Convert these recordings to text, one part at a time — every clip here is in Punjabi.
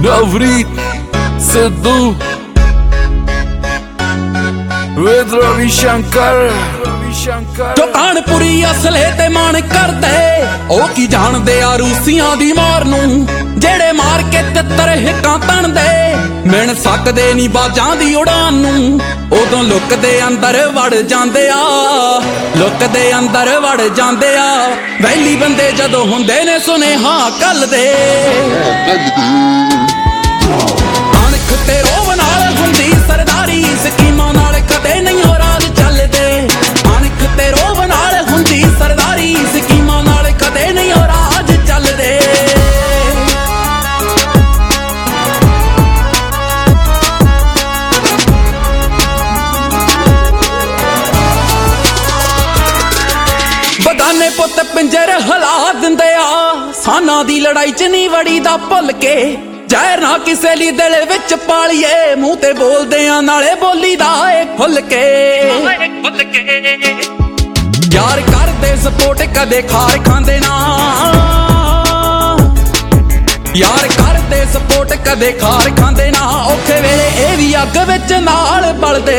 Navrit Sidhu with Ravi Shankar ਜੋ ਕਾਨਪੁਰੀ ਅਸਲੇ ਤੇ ਮਾਣ ਕਰਦੇ ਉਹ ਕੀ ਜਾਣਦੇ ਆ ਰੂਸੀਆਂ ਦੀ ਮਾਰ ਨੂੰ ਜਿਹੜੇ ਮਾਰ ਕੇ ਤਿੱਤਰ ਹਿੱਕਾਂ ਤਣਦੇ ਮਿਣ ਸਕਦੇ ਨੀ ਬਾਜਾਂ ਦੀ ਉਡਾਨ ਨੂੰ ਉਦੋਂ ਲੁੱਕਦੇ ਅੰਦਰ ਵੜ ਜਾਂਦੇ ਆ ਲੁੱਕਦੇ ਅੰਦਰ ਵੜ ਜਾਂਦੇ ਆ ਵੈਲੀ ਬੰਦੇ ਜਦੋਂ ਹੁੰਦੇ ਨੇ ਸੁਨੇਹਾ ਕੱਲਦੇ ਅਣਖ ਤੇ ਰੋਬ ਨਾਲ ਹੁੰਦੀ ਸਰਦਾਰੀ ਸਕੀਮਾਂ ਨਾਲ ਕਦੇ ਨਹੀਂ ਹੋ ਰਾਜ ਚੱਲਦੇ ਅਣਖ ਤੇ ਰੋਬ ਨਾਲ ਹੁੰਦੀ ਸਰਦਾਰੀ ਸਕੀਮਾਂ ਨਾਲ ਕਦੇ ਨਹੀਂ ਹੋ ਰਾਜ ਚੱਲਦੇ ਬਗਾਨੇ ਪੁੱਤ ਪਿੰਜਰ ਹਿਲਾ ਦਿੰਦੇ ਆ ਸਾਨਾਂ ਦੀ ਲੜਾਈ ਚ ਨਹੀਂ ਵੜੀ ਦਾ ਭੁੱਲ ਕੇ ਜ਼ਹਿਰ ਨਾ ਕਿਸੇ ਲਈ ਦਿਲ ਵਿੱਚ ਪਾਲੀਏ ਮੂੰਹ ਤੇ ਬੋਲਦੇ ਆ ਨਾਲੇ ਬੋਲੀ ਦਾ ਏ ਖੁੱਲ ਕੇ ਯਾਰ ਕਰਦੇ ਸਪੋਰਟ ਕਦੇ ਖਾਰ ਖਾਂਦੇ ਨਾ ਯਾਰ ਕਰਦੇ ਸਪੋਰਟ ਕਦੇ ਖਾਰ ਖਾਂਦੇ ਨਾ ਔਖੇ ਵੇਲੇ ਇਹ ਵੀ ਅੱਗ ਵਿੱਚ ਨਾਲ ਬਲਦੇ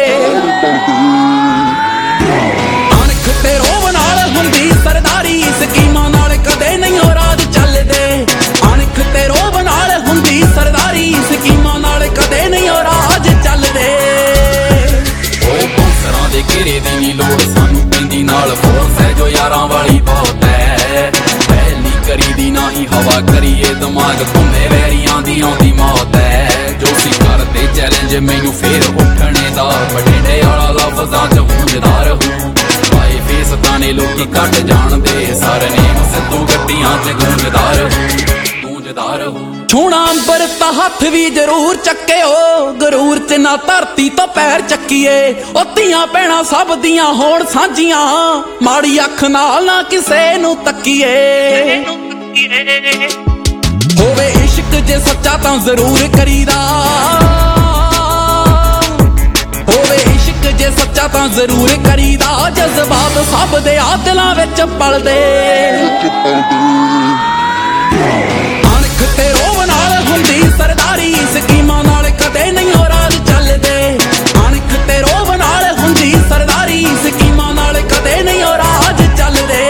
ਅਣਖ ਤੇ ਰੋਬ ਨਾਲ ਹੁੰਦੀ ਸਰਦਾਰੀ ਸਕੀਮਾਂ ਨਾਲ ਕਦੇ ਨਹੀਂ ਹੋ ਰਾਜ ਚੱਲਦੇ ਅਣਖ ਤੇ ਰੋਬ ਨਾਲ ਹੁੰਦੀ ਸਰਦਾਰੀ ਸਕੀਮਾਂ ਨਾਲ ਕਦੇ ਨਹੀਂ ਹੋ ਰਾਜ ਚੱਲਦੇ ਓਏ ਬੌਂਸਰਾਂ ਦੇ ਘੇਰੇ ਦੀ ਨੀ ਲੋੜ ਸਾਨੂੰ ਪੈਂਦੀ ਨਾਲ ਫੋਰਸ ਹੈ ਜੋ ਯਾਰਾਂ ਵਾਲੀ ਬਹੁਤ ਹੈ ਪਹਿਲੀ ਕਰੀ ਦੀ ਨਾ ਹੀ ਹਵਾ ਕਰੀਏ ਦਿਮਾਗ ਘੁੰਮੇ ਵੈਰੀਆਂ ਦੀ ਆਉਂਦੀ ਮੌਤ ਹੈ ਜੋ ਸੀ ਕਰਦੇ ਚੈਲੰਜ ਮੈਨੂੰ ਫੇਰ ਉੱਠਣੇ ਦਾ ਬਠਿੰਡੇ ਵਾਲਾ ਲਫ਼ਜ਼ਾਂ ਚ ਗੂੰਜਦਾ ਰਹੂ ਪਾਏ ਫੇਸ ਤਾਨੇ ਲੋਕੀ ਕੱਟ ਜਾਣਦੇ ਸਾਰੇ ਨੇਮ ਸਿੱਧੂ ਗੱਡੀਆਂ ਚ ਗੂੰਜਦਾ ਰਹੂ ਛੋਣਾ ਅੰਬਰ ਤਾਂ ਹੱਥ ਵੀ ਜ਼ਰੂਰ ਚੱਕਿਓ ਗਰੂਰ ਚ ਨਾ ਧਰਤੀ ਤੋਂ ਪੈਰ ਚੱਕੀਏ ਉਹ ਧੀਆਂ ਭੈਣਾਂ ਸਭ ਦੀਆਂ ਹੋਣ ਸਾਂਝੀਆਂ ਮਾੜੀ ਅੱਖ ਨਾਲ ਨਾ ਕਿਸੇ ਨੂੰ ਤੱਕੀਏ ਹੋਵੇ ਇਸ਼ਕ ਜੇ ਸੱਚਾ ਤਾਂ ਜ਼ਰੂਰ ਕਰੀਦਾ ਹੋਵੇ ਇਸ਼ਕ ਜੇ ਸੱਚਾ ਤਾਂ ਜ਼ਰੂਰ ਕਰੀਦਾ ਜਜ਼ਬਾਤ ਸਭ ਦੇ ਦਿਲਾਂ ਵਿੱਚ ਪਲਦੇ ਅਣਖ ਤੇ ਰੋਬ ਨਾਲ ਹੁੰਦੀ ਸਰਦਾਰੀ ਸਕੀਮਾਂ ਨਾਲ ਕਦੇ ਨਹੀਂ ਹੋ ਰਾਜ ਚੱਲਦੇ ਅਣਖ ਤੇ ਰੋਬ ਨਾਲ ਹੁੰਦੀ ਸਰਦਾਰੀ ਸਕੀਮਾਂ ਨਾਲ ਕਦੇ ਨਹੀਂ ਹੋ ਰਾਜ ਚੱਲਦੇ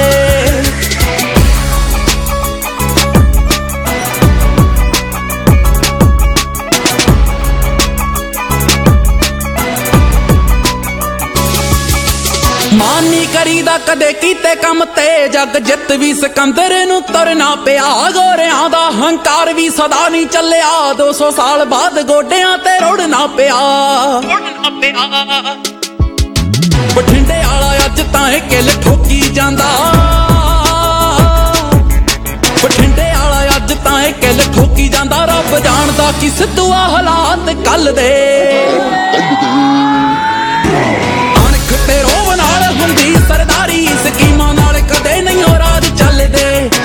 ਮਾਨ ਨੀ ਕਰੀਦਾ ਕਦੇ ਕੀਤੇ ਕੰਮ ਤੇ ਜੱਗ ਜਿੱਤ ਵੀ ਸਿਕੰਦਰ ਨੂੰ ਤੁਰਨਾ ਪਿਆ ਗੋਰਿਆਂ ਦਾ ਹੰਕਾਰ ਵੀ ਸਦਾ ਨਹੀਂ ਚੱਲਿਆ 200 ਸਾਲ ਬਾਅਦ ਗੋਡਿਆਂ ਤੇ ਰੁੜਨਾ ਪਿਆ ਬਠਿੰਡੇ ਵਾਲਾ ਅੱਜ ਤਾਂ ਇਹ ਕਿਲ ਠੋਕੀ ਜਾਂਦਾ ਬਠਿੰਡੇ ਵਾਲਾ ਅੱਜ ਤਾਂ ਇਹ ਕਿਲ ਠੋਕੀ ਜਾਂਦਾ ਰੱਬ ਜਾਣਦਾ ਕਿ ਸਿੱਧੂ ਆ ਹਾਲਾਤ ਕੱਲ ਦੇ ਅਣਖ ਤੇ ਰੋਬ ਨਾਲ ਹੁੰਦੀ ਸਰਦਾਰੀ ਸਕੀਮਾਂ ਨਾਲ ਕਦੇ ਨਹੀਂ ਹੋ ਰਾਜ ਚੱਲਦੇ